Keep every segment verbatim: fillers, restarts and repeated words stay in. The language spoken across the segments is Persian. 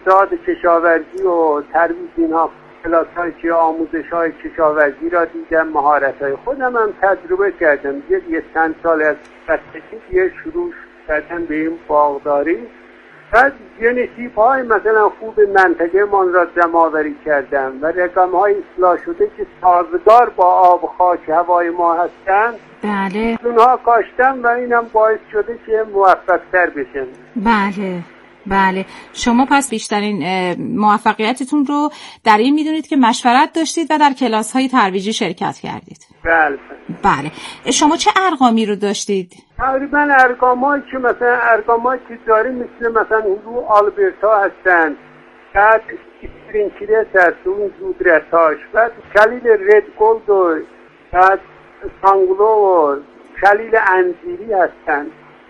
اقتصاد کشاورزی و ترویج اینها کلاس‌های چه آموزش‌های کشاورزی را دیدم، مهارت‌های خودم هم تجربه کردم. یه, یه چند سال از بچگی یه شروع کردم به این باغداری. بعد ژنتیک‌های مثلا خوب منطقه من را جمع‌آوری کردم و رقم‌های اصلاح شده که سازگار با آب، خاک، هوای ما هستند. بله. اونها کاشتم و اینم باعث شده که موفق‌تر بشن. بله. بله. شما پس بیشترین موفقیتتون رو در این میدونید که مشورت داشتید و در کلاس‌های ترویجی شرکت کردید. بله. بله. شما چه ارقامی رو داشتید؟ تقریبا ارقامایی که مثلا ارقامایی که داریم مثل مثلا هلو آلبرتا هستن، بعد اسپرینکلت هست، اون زودرساش، بعد کلیل رد گولد و بعد سانگلو و کلیل انزیری هستن.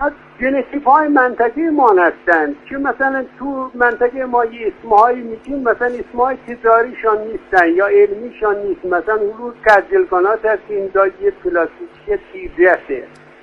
ژنتیک های منطقه ما هستند که مثلا تو منطقه ما یه اسمهایی میگیم، مثلا اسمهای تجاریشان نیستن یا علمیشان نیست. مثلا هلو کجلگانات هست، اینجا یه پلاستیکی تیزیسته.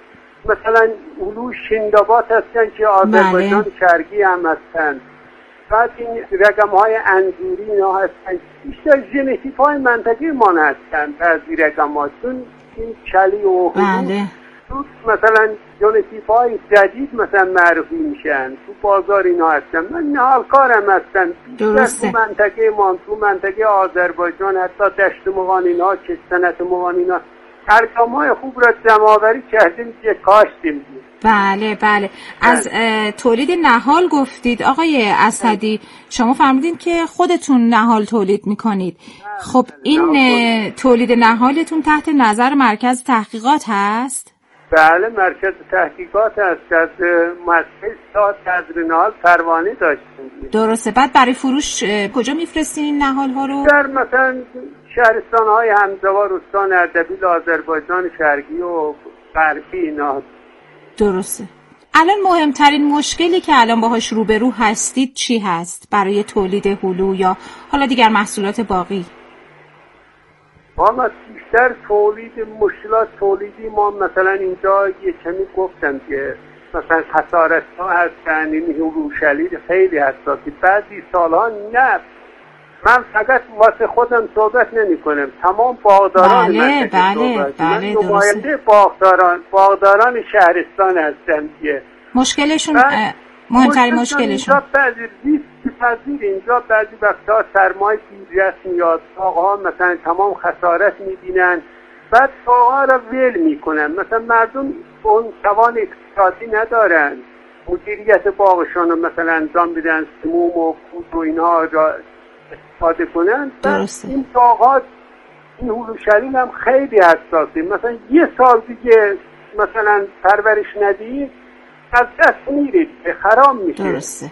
مثلا هلو شندابات هستن که آذربایجان بله. شرقی هم هستن. بعد این رقم های انزوری اینا هستن. بیشتر ژنتیک های منطقه ما هستن بعضی رقماتون این کلی و هلو. بله. تو مثلا ژنتیک‌های جدید مثلا معرفی میشن تو بازار اینا هستن. من نهال کارم هستن درسته. تو منطقه ما، تو منطقه آذربایجان، حتی دشت موانینا، چستنت موانینا ارقام‌های خوب را جمع‌آوری کردیم که کاشتیم. بله بله. از تولید نهال گفتید آقای اسدی، شما فرمودین که خودتون نهال تولید میکنید. خب این تولید نهالتون تحت نظر مرکز تحقیقات هست؟ بله، مرکز تحقیقات هست. از مؤسسه ساعت تزریع نهال پروانه داشتیم. درسته. بعد برای فروش کجا میفرستین نهال ها رو؟ در مثلا شهرستان های همزوار، استان اردبیل، آذربایجان شرقی و غربی اینا. درسته. الان مهمترین مشکلی که الان باهاش روبرو هستید چی هست برای تولید هلو یا حالا دیگر محصولات باقی؟ ما بیشتر تولید مشکلات تولیدی ما مثلا اینجا یه کمی گفتم که مثلا خسارت ها هستن، این هلو شلیل خیلی حساسی. بعضی سالها نه، من فقط واسه خودم صحبت نمی کنم، تمام باغداران بله من بله بله من نماینده باغداران باغداران شهرستان هستم که مشکلشون مهمترین مشکلشون اینجا بعضی ریسک پذیر، اینجا بعضی وقتا سرمایه پیریت میاد، آقاها مثلا تمام خسارت میبینن، بعد آقاها را ول میکنن. مثلا مردم اون توان اقتصادی ندارن مدیریت باغشان رو مثلا انجام بدن، سموم و کود و اینها را استفاده کنن. درسته. این باغات این هلو شلیل هم خیلی حساسه. مثلا یه سال دیگه مثلا پرورش ندید از دست میرید، خراب میشه. درسته.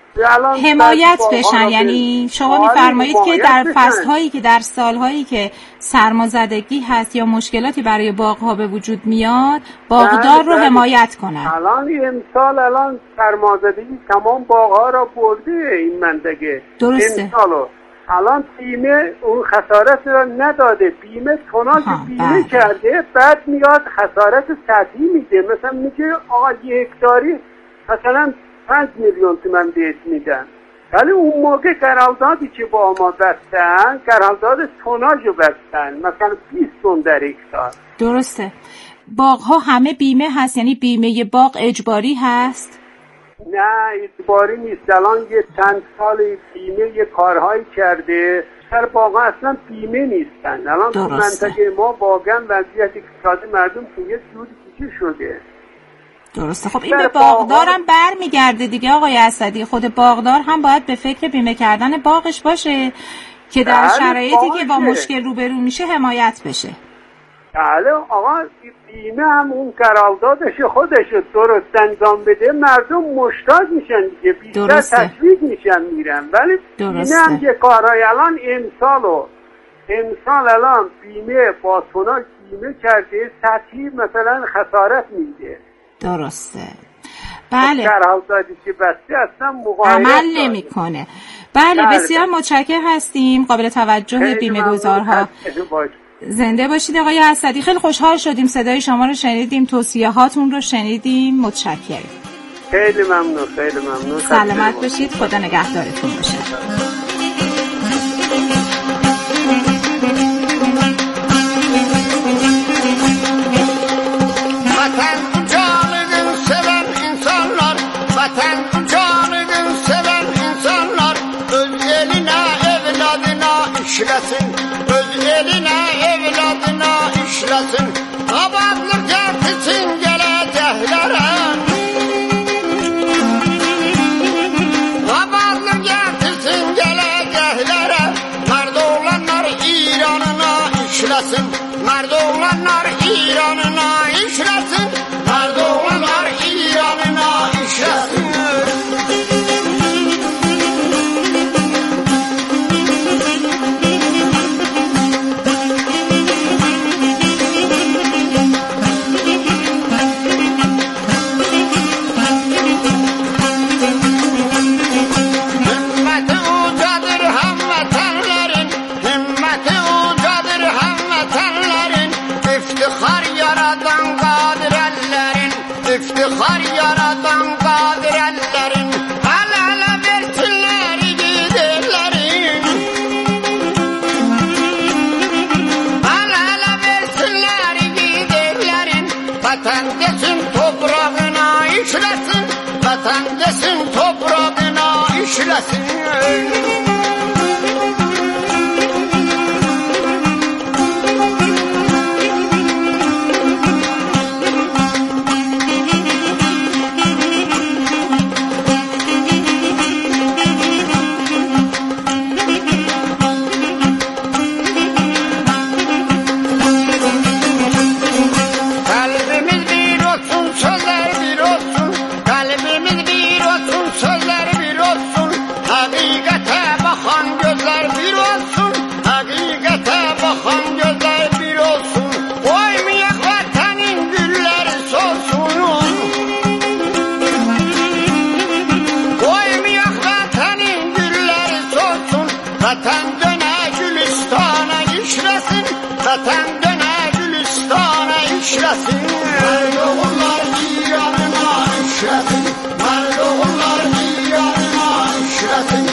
حمایت بشن، یعنی شما میفرمایید که در فصل‌هایی که در سال‌هایی که سرمازدگی هست یا مشکلاتی برای باغ‌ها به وجود میاد، باغدار رو حمایت کنن. الان امسال الان سرمازدگی تمام باغ‌ها را برده این منطقه. درسته. امسالو الان بیمه اون خسارت را نداده، بیمه توناژ بیمه بله. کرده، بعد میاد خسارت سطحی میده. مثلا میگه آقا یه هکتاری مثلا پنج میلیون تومان بهت میدن، ولی اون موقع قراردادی که با ما بستن قرارداد توناژ رو بستن، مثلا بیست تن در هکتار. درسته. باغ‌ها همه بیمه هست، یعنی بیمه باغ اجباری هست؟ نه اجباری نیست. الان یه چند سال بیمه یه کارهایی کرده، هر باغ‌ها اصلا بیمه نیستن. الان تو منطقه ما واقعا وضعیت اقتصادی مردم توی جوری دیگه شده. درسته. خب این به باغدار هم بر میگرده دیگه آقای اسدی. خود باغدار هم باید به فکر بیمه کردن باغش باشه که در شرایطی که با مشکل روبرو میشه حمایت بشه. بله آقا، بیمه هم اون قراردادش خودش درست انجام بده، مردم مشتاق میشن دیگه، بیشتر تشویق میشن میرن. ولی بیمه هم یه کارهای الان امسال و امسال الان بیمه با توناژ بیمه کرده، سطحی مثلا خسارت میده. درسته. بله. قراردادی که بسته اصلا عمل نمیکنه. بله, بله بسیار متشکرم هستیم. قابل توجه بیمه گذارها. زنده باشید آقای اسدی. خیلی خوشحال شدیم صدای شما رو شنیدیم، توصیه هاتون رو شنیدیم. متشکرم. خیلی ممنون، خیلی ممنون. سلامت باشید، خدا نگهدارتون باشه. Vatan canını seven insanlar, vatan canını seven insanlar, öz eline evladına işlesin, öz eline evladına işlesin. Abadlık getirsin geleceklere, abadlık getirsin geleceklere. Merd olanlar İran'ına işlesin, merd olanlar İran'ına işlesin, merd olanlar İran'ına işlesin. Himmeti ucadır hamvatanların, himmeti ucadır hamvatanların, iftihar yaradan kadir ellerin, iftihar yaradan kadir ellerin. El ele versinler giderlerin, el ele versinler giderlerin. Vatan desin toprağına işlesin, vatan desin toprağına işlesin. Kalbimiz bir olsun, sözler bir olsun. Kalbimiz bir olsun, sözler bir olsun. Hakikate bakan gözler bir olsun. Hakikate bakan gözler bir olsun. Koymayak vatanın gülleri solsun. Koymayak vatanın gülleri solsun. Vatan döne Gülistan'a işlesin, vatan döne Gülistan'a işlesin. Merd oğullar İran'ına işlesin, merd oğullar İran'ına işlesin.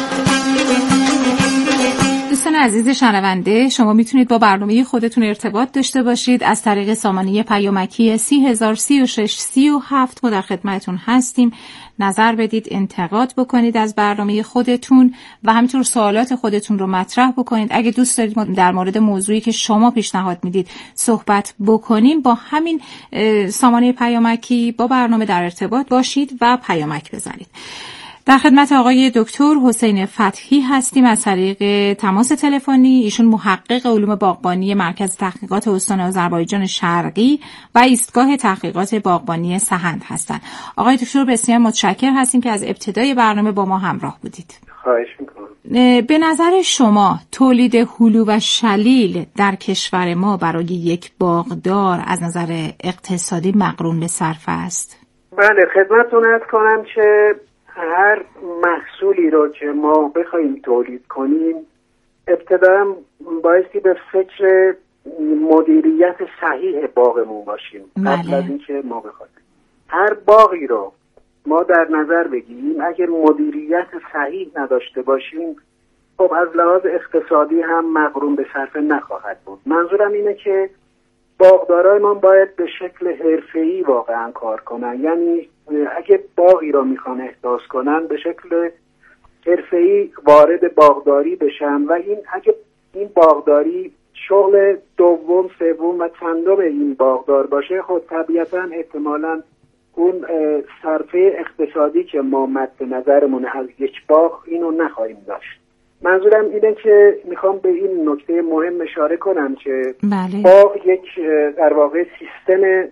دوستان عزیز شنونده، شما میتونید با برنامه خودتون ارتباط داشته باشید از طریق سامانه پیامکی سی هزار سی و شش سی و هفت. ما در خدمتتون هستیم. نظر بدید، انتقاد بکنید از برنامه خودتون و همینطور سوالات خودتون رو مطرح بکنید. اگه دوست دارید ما در مورد موضوعی که شما پیشنهاد میدید صحبت بکنیم، با همین سامانه پیامکی با برنامه در ارتباط باشید و پیامک بزنید. در خدمت آقای دکتر حسین فتحی هستیم از طریق تماس تلفنی. ایشون محقق علوم باغبانی مرکز تحقیقات استان آذربایجان شرقی و ایستگاه تحقیقات باغبانی سهند هستند. آقای دکتر بسیار متشکر هستیم که از ابتدای برنامه با ما همراه بودید. خواهش میکنم. به نظر شما تولید هلو و شلیل در کشور ما برای یک باغدار از نظر اقتصادی مقرون به صرفه است؟ بله، خدمتتون عرض کنم که هر محصولی رو که ما بخوایم تولید کنیم ابتداً بایستی به فکر مدیریت صحیح باغمون باشیم. قبل از اینکه ما بخوایم هر باغی رو ما در نظر بگیریم، اگر مدیریت صحیح نداشته باشیم خب از لحاظ اقتصادی هم مقرون به صرفه نخواهد بود. منظورم اینه که باغدارای ما باید به شکل حرفه‌ای واقعا کار کنن، یعنی اگه باغی را میخوان احداث کنن به شکل حرفه‌ای وارد باغداری بشن و این اگه این باغداری شغل دوم، سوم و چندم این باغدار باشه خب طبیعتاً احتمالاً اون صرفه اقتصادی که ما مد نظرمون از یک باغ اینو نخواهیم داشت. منظورم اینه که میخوام به این نکته مهم اشاره کنم که بله. باغ یک در واقع سیستم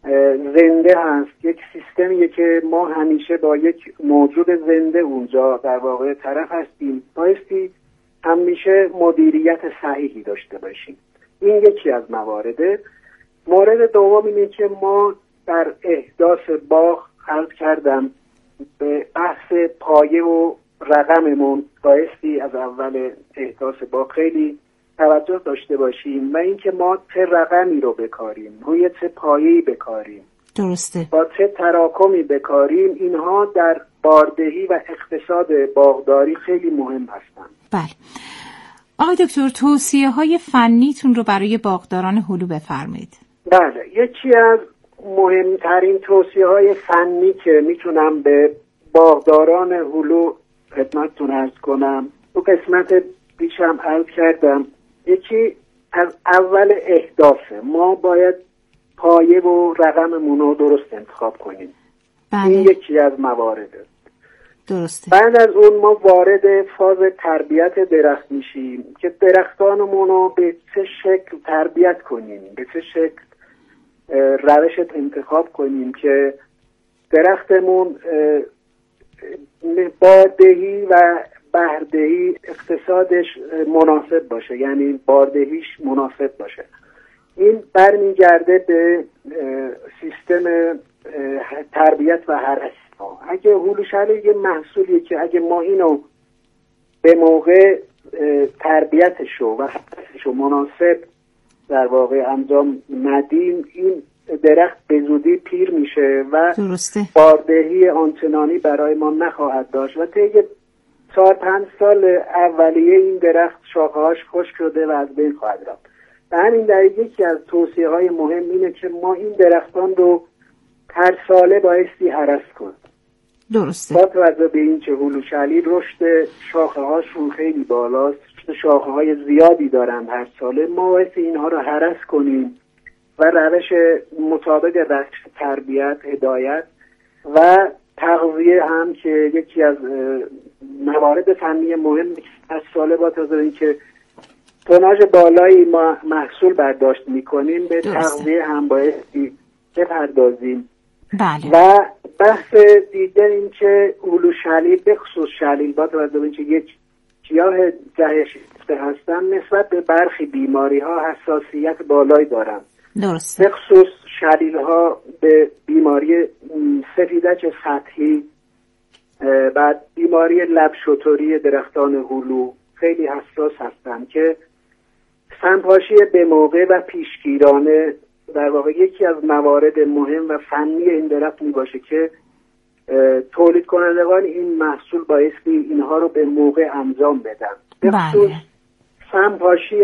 زنده هست، یک سیستمیه که ما همیشه با یک موجود زنده اونجا در واقع طرف هستیم، بایستی همیشه مدیریت صحیحی داشته باشیم. این یکی از موارده. مورد دوم اینه که ما در احداث باغ عرض کردم به بحث پایه و رقممون بایستی از اول احداث باغ خیلی توجه داشته باشیم و اینکه ما چه رقمی رو بکاریم، روی چه پایه‌ای بکاریم. درسته. با چه تراکمی بکاریم، اینها در باردهی و اقتصاد باغداری خیلی مهم هستند. بله. آقای دکتر، توصیه های فنیتون رو برای باغداران هلو بفرمایید. بله، یکی از مهمترین توصیه های فنی که میتونم به باغداران هلو خدمتتون عرض کنم، تو قسمت پیشم عرض کردم، یکی از اول اهدافه. ما باید پایه و رقممون رو درست انتخاب کنیم. بله. این یکی از موارده. درسته. بعد از اون ما وارد فاز تربیت درخت میشیم که درختانمون رو به چه شکل تربیت کنیم، به چه شکل روشت انتخاب کنیم که درختمون باردهی و بهردهی اقتصادش مناسب باشه، یعنی باردهیش مناسب باشه. این برمیگرده به سیستم تربیت و هرس. اگه هلو شلیل یه محصولیه که اگه ما اینو به موقع تربیتشو و هرسشو مناسب در واقع انجام ندیم، این درخت به زودی پیر میشه و درسته. باردهی آنچنانی برای ما نخواهد داشت و طی چهار پنج سال اولیه این درخت شاخه‌هاش خشک شده و از بین خواهد رفت. به همین دلیل یکی از توصیه های مهم اینه که ما این درختان رو هر ساله بایستی هرس کنیم. درسته. با توجه به این که هلو شلیل رشد شاخه‌هاشون خیلی بالاست، شاخه‌های زیادی دارن هر ساله، ما بایستی اینها رو هرس کنیم و روش مطابق روش تربیت، هدایت و تغذیه هم که یکی از موارد فنی مهم از ساله با توجه به اینکه توناژ بالایی ما محصول برداشت میکنیم، به تغذیه هم بایستی بپردازیم. بله. و بحث دیگه این که هلو شلیل به خصوص شلیل با توجه به اینکه یک گیاه جهشیفته هستن، نسبت به برخی بیماری ها حساسیت بالایی دارن. درسته. به خصوص شلیل ها به بیماری سفیدک سطحی، بعد بیماری لب شتری درختان هلو خیلی حساس هستن که سمپاشی به موقع و پیشگیرانه در واقع یکی از موارد مهم و فنی این درخت می باشه که تولید کنندگان این محصول بایستی اینها رو به موقع انجام بدن. به خصوص سمپاشی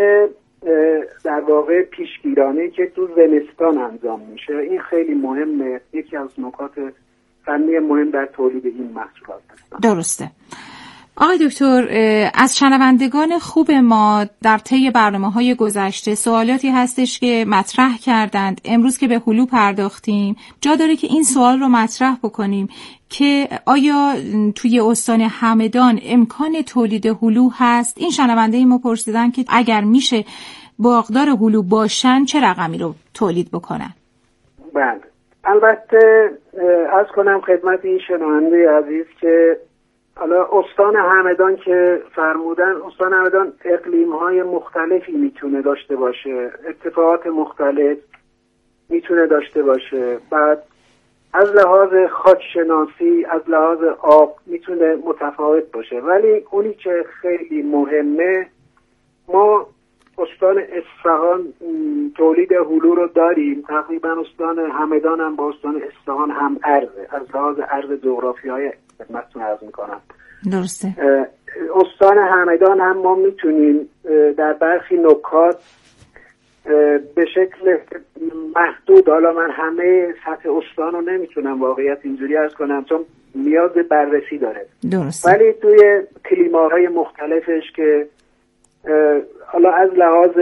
در واقع پیشگیرانه که تو زمستان انجام میشه، این خیلی مهمه، یکی از نکات فنی مهم در تولید این محصولات هست. درسته. آقای دکتر، از شنوندگان خوب ما در طی برنامه‌های گذشته سوالاتی هستش که مطرح کردند. امروز که به هلو پرداختیم، جا داره که این سوال رو مطرح بکنیم که آیا توی استان همدان امکان تولید هلو هست؟ این شنونده ما پرسیدن که اگر میشه باغدار هلو باشن چه رقمی رو تولید بکنن؟ بله، البته عرض کنم خدمت این شنونده عزیز که حالا استان همدان که فرمودن، استان همدان اقلیم‌های مختلفی میتونه داشته باشه، اتفاقات مختلف میتونه داشته باشه، بعد از لحاظ خاکشناسی، از لحاظ آب میتونه متفاوت باشه، ولی اونی که خیلی مهمه، ما استان اصفهان تولید هلو رو داریم، تقریبا استان همدان هم با استان اصفهان هم عرضه، از لحاظ عرض جغرافیایی خدمتتون عرض میکنم. درسته. استان همدان هم ما میتونیم در برخی نکات به شکل محدود، حالا من همه سطح استان رو نمیتونم واقعیت اینجوری عرض کنم چون نیاز به بررسی داره. درسته. ولی توی کلیماهای مختلفش که حالا از لحاظ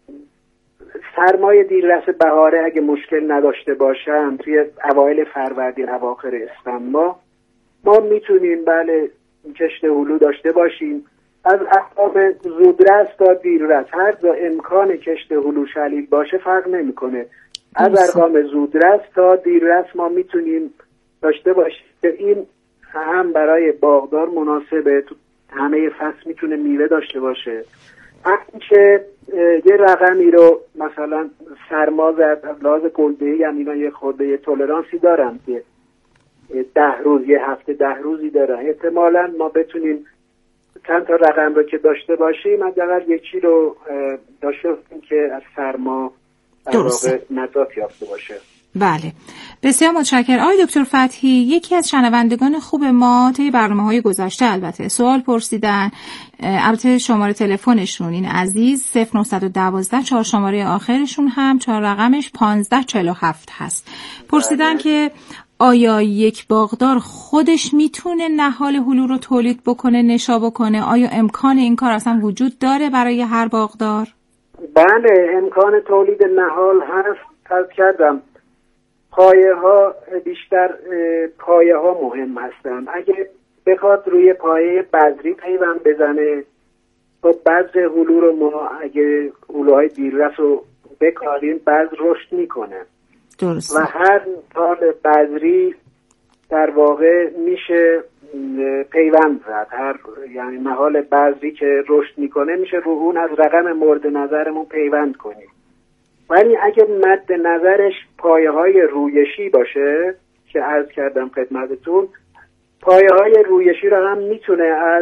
سرمای دیررس بهاره اگه مشکل نداشته باشن، توی اوایل فروردین اواخر اسفند ما ما میتونیم بله کشت هلو داشته باشیم. از ارقام زودرس تا دیررس هر جا امکان کشت هلو شلیل باشه فرق نمیکنه. از ارقام زودرس تا دیررس ما میتونیم داشته باشیم که این هم برای باغدار مناسبه، تو همه فصل میتونه میوه داشته باشه. اینکه یه رقمی رو مثلا سرما زد از لحاظ گلدهی هم اینا یه خورده تولرانسی دارن که ده روز یه هفته ده روزی دارن، احتمالاً ما بتونیم چند تا رقم رو که داشته باشیم حداقل یکی رو داشته باشیم که از سرما در واقع نجات یافته باشه. بله، بسیار متشکرم. آقای دکتر فتحی، یکی از شنوندگان خوب ما طی برنامه‌های گذشته البته سوال پرسیدن، البته شماره تلفنشون این عزیز صفر نه یک دو چهار شماره آخرشون هم چهار رقمش پانزده چهل و هفت هست. پرسیدن بله. که آیا یک باغدار خودش میتونه نهال هلو رو تولید بکنه، نشا بکنه؟ آیا امکان این کار اصلا وجود داره برای هر باغدار؟ بله، امکان تولید نهال هست. عرض کردم پایه ها بیشتر پایه ها مهم هستن. اگه بخواد روی پایه بذری پیوند بزنه، خب بذر هلو رو ما اگه هلوهای دیررس رو بکاریم بذر رشد میکنه. درست. و هر تال بذری در واقع میشه پیوند زد. هر یعنی نهال بذری که رشد میکنه میشه رو اون از رقم مورد نظرمون پیوند کنیم. ولی اگه مد نظرش پایه های رویشی باشه که عرض کردم خدمتتون، پایه های رویشی رو هم میتونه از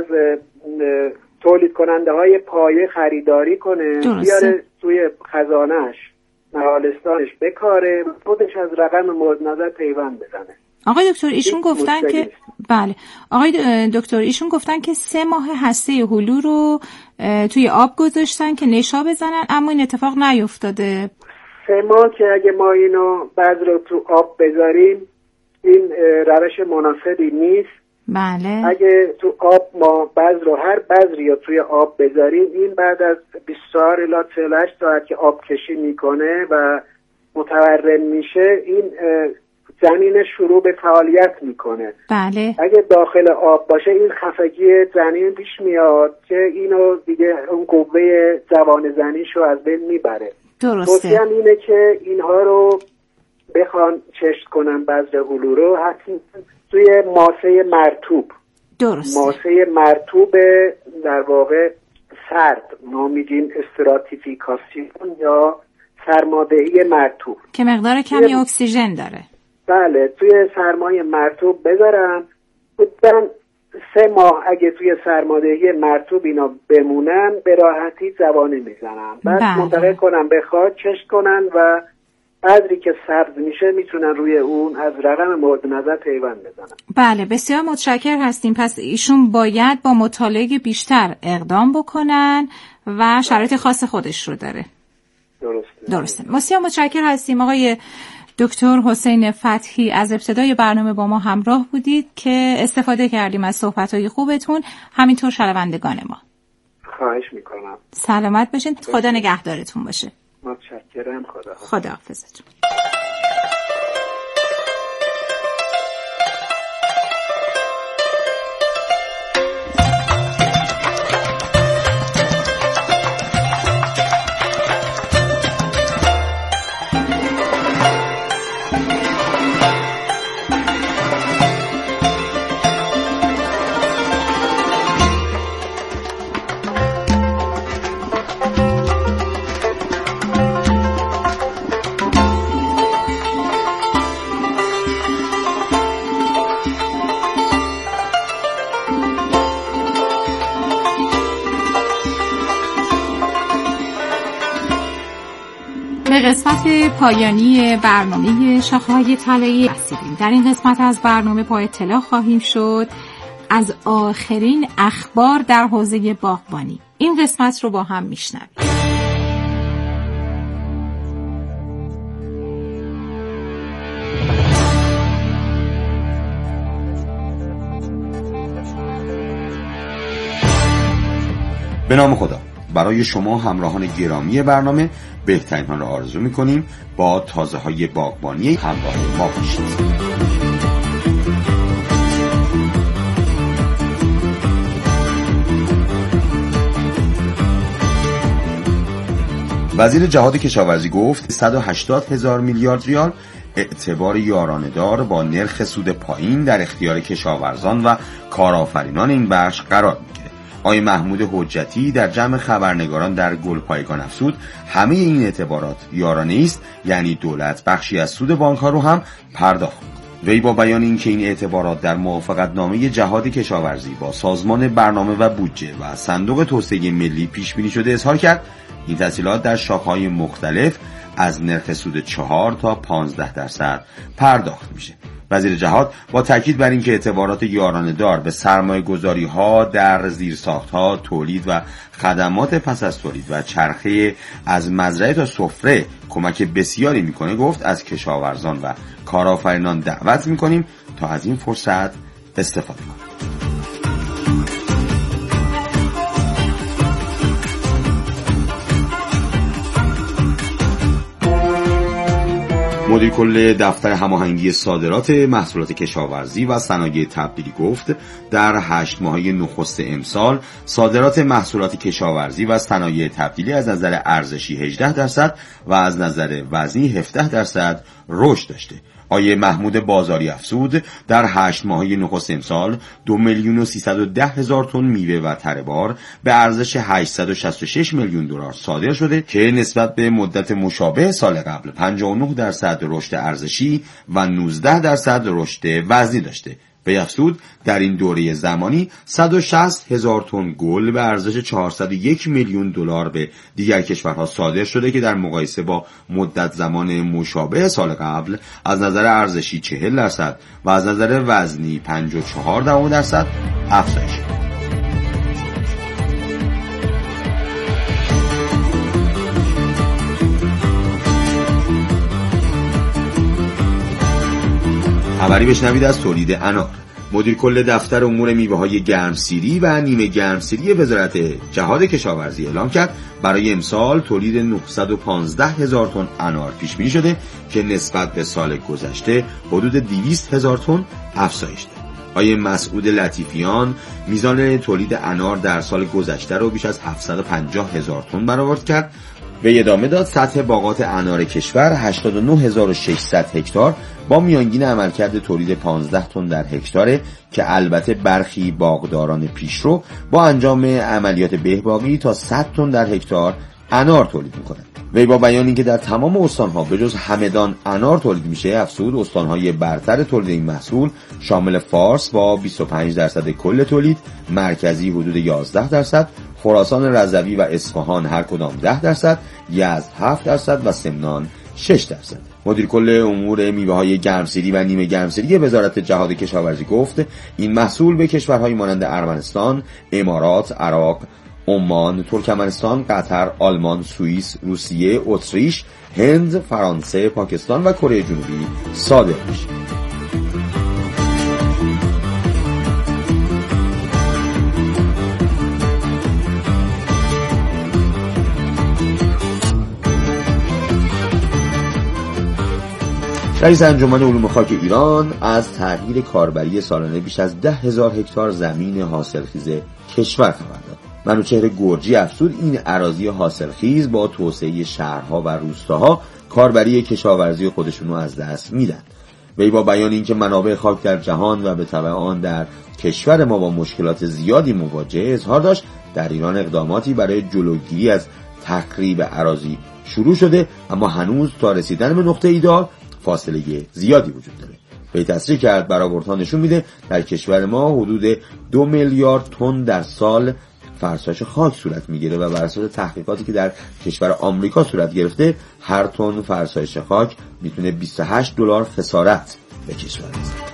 تولید کننده های پایه خریداری کنه، بیاره توی خزانهش نهالستانش بکاره، خودش از رقم مورد نظر پیوند بزنه. آقای دکتر ایشون گفتن که نیست. بله آقای دکتر ایشون گفتن که سه ماه هسته هلو رو توی آب گذاشتن که نشا بزنن، اما این اتفاق نیفتاده. سه ماه که اگه ما اینو بذر رو تو آب بذاریم این روش مناسبی نیست. بله. اگه تو آب ما بذر رو هر بذری رو توی آب بذاریم، این بعد از بیست چهار الی چهل و هشت ساعت که آب کشی میکنه و متورم میشه، این جنین شروع به فعالیت میکنه. بله. اگه داخل آب باشه این خفگی جنین پیش میاد که اینو دیگه اون قوه جوان زنیشو از بین میبره. درسته. توصیه هم اینه که اینها رو بخوان چشت کنن بذر هلو رو حتما توی ماسه مرطوب. درسته. ماسه مرطوب در واقع سرد، ما میگیم استراتیفیکاسیون یا سرمادهی مرطوب که مقدار کمی اکسیژن داره. بله، توی سرمایه مرطوب بذارن. بودن سه ماه اگه توی سرمادهی مرطوب اینا بمونن به راحتی جوانه میزنن. بعد بله. منتقل کنن به خاک، چشت کنن و بذری که سبز میشه میتونن روی اون از رقم مورد نظر پیوند بزنن. بله، بسیار متشکر هستیم. پس ایشون باید با مطالعه بیشتر اقدام بکنن و شرایط خاص خودش رو داره. درسته. درسته. بسیار متشکر هستیم آقای دکتر حسین فتحی، از ابتدای برنامه با ما همراه بودید که استفاده کردیم از صحبت‌های خوبتون، همینطور شنوندگان ما. خواهش میکنم. سلامت باشین. خدا نگهدارتون باشه. متشکرم. خدا خدا حافظتون. قسمت پایانی برنامه شاخه‌های طلایی رسیدیم. در این قسمت از برنامه پای اطلاع خواهیم شد از آخرین اخبار در حوزه باغبانی. این قسمت رو با هم میشنویم. به نام خدا. برای شما همراهان گرامی برنامه بهترین ها را آرزو می‌کنیم. با تازه های باغبانی همراه ما باشید. وزیر جهاد کشاورزی گفت صد و هشتاد هزار میلیارد ریال اعتبار یارانه دار با نرخ سود پایین در اختیار کشاورزان و کارآفرینان این بخش قرار می‌گیرد. آقای محمود حجتی در جمع خبرنگاران در گلپایگان افزود همه این اعتبارات یارانه است، یعنی دولت بخشی از سود بانک‌ها رو هم پرداخت. وی با بیان اینکه این اعتبارات در موافقتنامه جهاد کشاورزی با سازمان برنامه و بودجه و صندوق توسعه ملی پیش بینی شده اظهار کرد این تسهیلات در شاخه‌های مختلف از نرخ سود چهار تا پانزده درصد پرداخت میشه. وزیر جهاد با تاکید بر اینکه اعتبارات یارانه دار به سرمایه گذاری ها در زیرساخت ها، تولید و خدمات پس از تولید و چرخه از مزرعه تا سفره کمک بسیاری میکنه، گفت از کشاورزان و کارآفرینان دعوت میکنیم تا از این فرصت استفاده کنند. مدیر کل دفتر هماهنگی صادرات محصولات کشاورزی و صنایع تبدیلی گفت در هشت ماهه نخست امسال صادرات محصولات کشاورزی و صنایع تبدیلی از نظر ارزشی هجده درصد و از نظر وزنی هفده درصد رشد داشته. آقای محمود بازاری افزود در هشت ماهه نخست امسال دو میلیون و سیصد و ده هزار تن میوه و تره بار به ارزش هشتصد و شصت و شش میلیون دلار صادر شده که نسبت به مدت مشابه سال قبل پنجاه و نه درصد رشد ارزشی و نوزده درصد رشد وزنی داشته. وی افزود در این دوره زمانی صد و شصت هزار تن گل به ارزش چهارصد و یک میلیون دلار به دیگر کشورها صادر شده که در مقایسه با مدت زمان مشابه سال قبل از نظر ارزشی چهل درصد و از نظر وزنی پنجاه و چهار درصد افزایش یافت. خبری بشنوید از تولید انار. مدیر کل دفتر امور میوه‌های گرمسیری و نیمه گرمسیری وزارت جهاد کشاورزی اعلام کرد برای امسال تولید نهصد و پانزده هزار تن انار پیش بینی شده که نسبت به سال گذشته حدود دویست هزار تن افزایش داشت. آقای مسعود لطیفیان میزان تولید انار در سال گذشته رو بیش از هفتصد و پنجاه هزار تن برآورد کرد. به ادامه داد سطح باغات انار کشور هشتاد و نه هزار و ششصد هکتار با میانگین عملکرد تولید پانزده تن در هکتاره که البته برخی باغداران پیشرو با انجام عملیات بهباغی تا صد تن در هکتار انار تولید میکنند. وی با بیان اینکه در تمام استانها به جز همدان انار تولید میشه افزود استانهای برتر تولید این محصول شامل فارس با بیست و پنج درصد کل تولید، مرکزی حدود یازده درصد، خراسان رضوی و اصفهان هر کدام ده درصد، یزد هفت درصد و سمنان شش درصد. مدیر کل امور میوه‌های گرمسیری و نیمه گرمسیری وزارت جهاد کشاورزی گفت این محصول به کشورهای مانند ارمنستان، امارات، عراق، عمان، ترکمنستان، قطر، آلمان، سوئیس، روسیه، اتریش، هند، فرانسه، پاکستان و کره جنوبی صادر میشه. رئیس انجمن علوم خاک ایران از تغییر کاربری سالانه بیش از ده هزار هکتار زمین حاصلخیز کشور خبر داد. منوچهر گرجی افزود این اراضی حاصلخیز با توسعه شهرها و روستاها کاربری کشاورزی خودشونو از دست میدن. وی با بیان اینکه منابع خاک در جهان و به تبع آن در کشور ما با مشکلات زیادی مواجهه اظهار داشت در ایران اقداماتی برای جلوگیری از تخریب اراضی شروع شده اما هنوز تا رسیدن به نقطه ایده‌آل فاصله زیادی وجود داره. وی تصریح کرد برآوردها نشون میده در کشور ما حدود دو میلیارد تن در سال فرسایش خاک صورت میگیره و بر اساس تحقیقاتی که در کشور آمریکا صورت گرفته هر تن فرسایش خاک میتونه بیست و هشت دلار خسارت به کشور بزنه.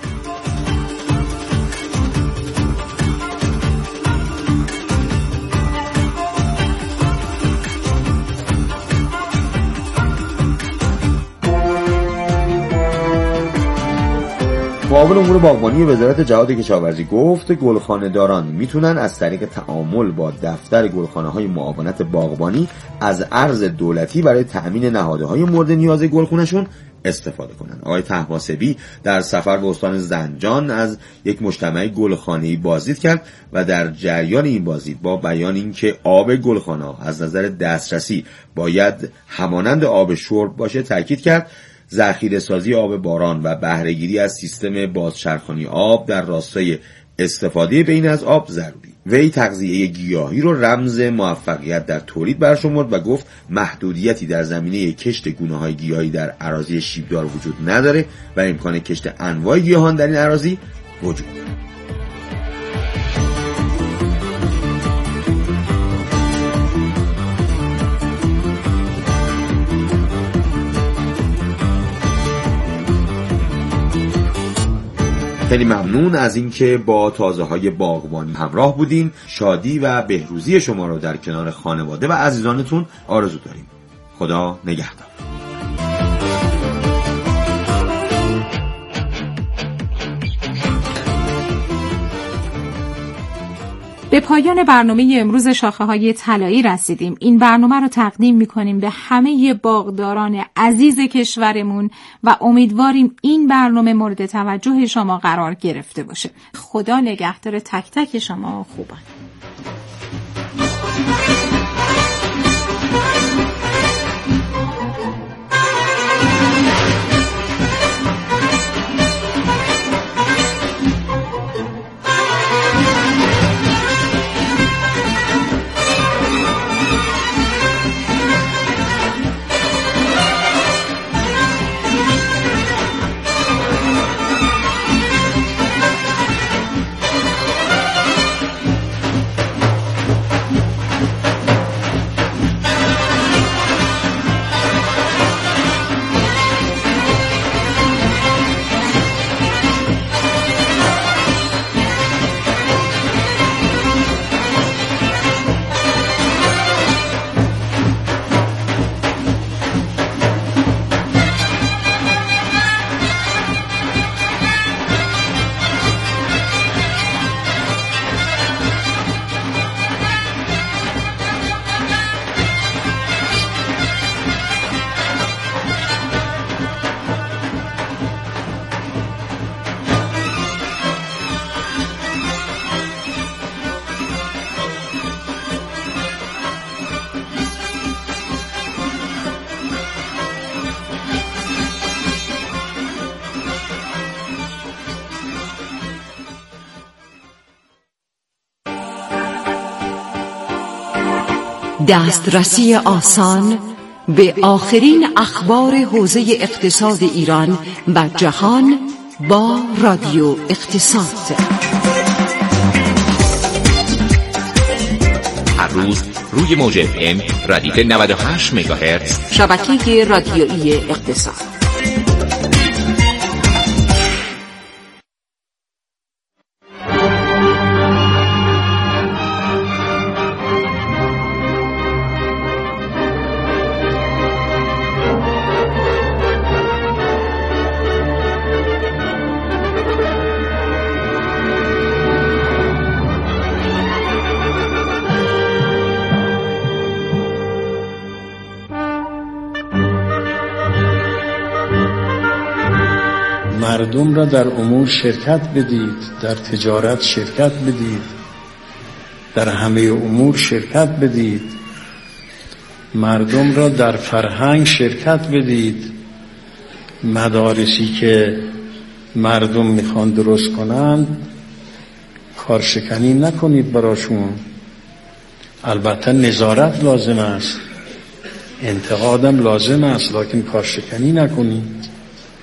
معاون امور باغبانی وزارت جهاد کشاورزی گفت گلخانه‌داران میتونن از طریق تعامل با دفتر گلخانه‌های معاونت باغبانی از ارز دولتی برای تأمین نهادهای مورد نیاز گلخونه‌شون استفاده کنن. آقای طهماسبی در سفر به استان زنجان از یک مجتمع گلخانه‌ای بازدید کرد و در جریان این بازدید با بیان اینکه آب گلخانه‌ها از نظر دسترسی باید همانند آب شرب باشه تاکید کرد ذخیره سازی آب باران و بهره‌گیری از سیستم بازچرخانی آب در راستای استفاده بین از آب ضروری. وی تغذیه گیاهی رو رمز موفقیت در تولید برشمرد و گفت محدودیتی در زمینه کشت گونه‌های گیاهی در اراضی شیبدار وجود نداره و امکان کشت انواع گیاهان در این اراضی وجود داره. خیلی ممنون از اینکه با تازه های باغبانی همراه بودین. شادی و بهروزی شما رو در کنار خانواده و عزیزانتون آرزو داریم. خدا نگهدار. به پایان برنامه امروز شاخه های طلایی رسیدیم. این برنامه رو تقدیم میکنیم به همه باغداران عزیز کشورمون و امیدواریم این برنامه مورد توجه شما قرار گرفته باشه. خدا نگهدار تک تک شما. خوبان. دسترسی آسان به آخرین اخبار حوزه اقتصاد ایران و جهان با رادیو اقتصاد. هر روز روی موج اف ام ردیف نود و هشت مگاهرتز شبکه رادیویی اقتصاد. مردم را در امور شرکت بدید، در تجارت شرکت بدید، در همه امور شرکت بدید. مردم را در فرهنگ شرکت بدید. مدارسی که مردم میخوان درست کنند کارشکنی نکنید براشون. البته نظارت لازم است، انتقادم لازم است، لکن کارشکنی نکنید.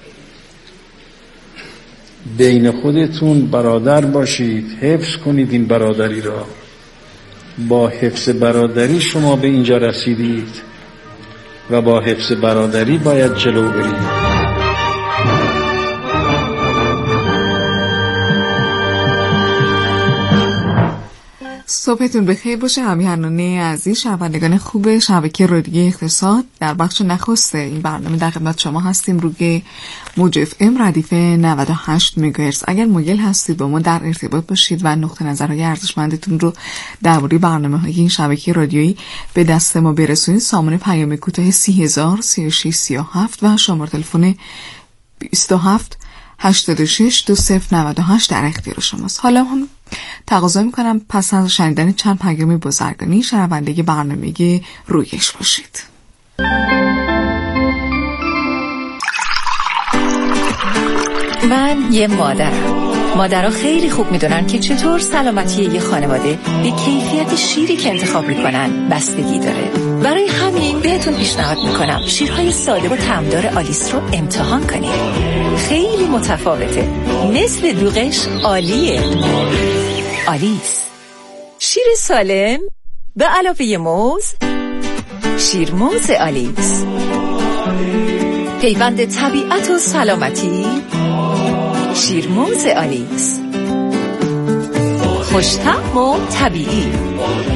بین خودتون برادر باشید، حفظ کنید این برادری را. با حفظ برادری شما به اینجا رسیدید و با حفظ برادری باید جلو برید. صبحتون بخیر باشه همیهنانه عزیز، شنوندگان خوب شبکه رادیویی اقتصاد. در بخش نخست این برنامه در خدمت شما هستیم روی موج اف ام ردیف نود و هشت مگاهرتز. اگر مایل هستید با ما در ارتباط باشید و نقطه نظرهای ارزشمندتون رو درباره برنامه‌های این شبکه رادیویی به دست ما برسونید، سامانه پیام کوتاه سی هزار سی و شش سی و هفت و شماره تلفن بیست و هفت هشتاد و شش دو صفر نود و هشت در اختیار شماست. حالا هم تقاضا میکنم پس از شنیدن چند پیام بازرگانی شنونده برنامه رویش باشید. من یه مادرم. مادرها خیلی خوب میدونن که چطور سلامتی یه خانواده به کیفیت شیری که انتخاب میکنن بستگی داره. برای همین بهتون پیشنهاد میکنم شیرهای ساده و طعمدار آلیس رو امتحان کنید. خیلی متفاوته، نصف دوغش عالیه. آلیس، شیر سالم به علاوه موز. شیر موز آلیس، پیوند طبیعت و سلامتی. شیرموز آلیس، خوش‌طعم و طبیعی.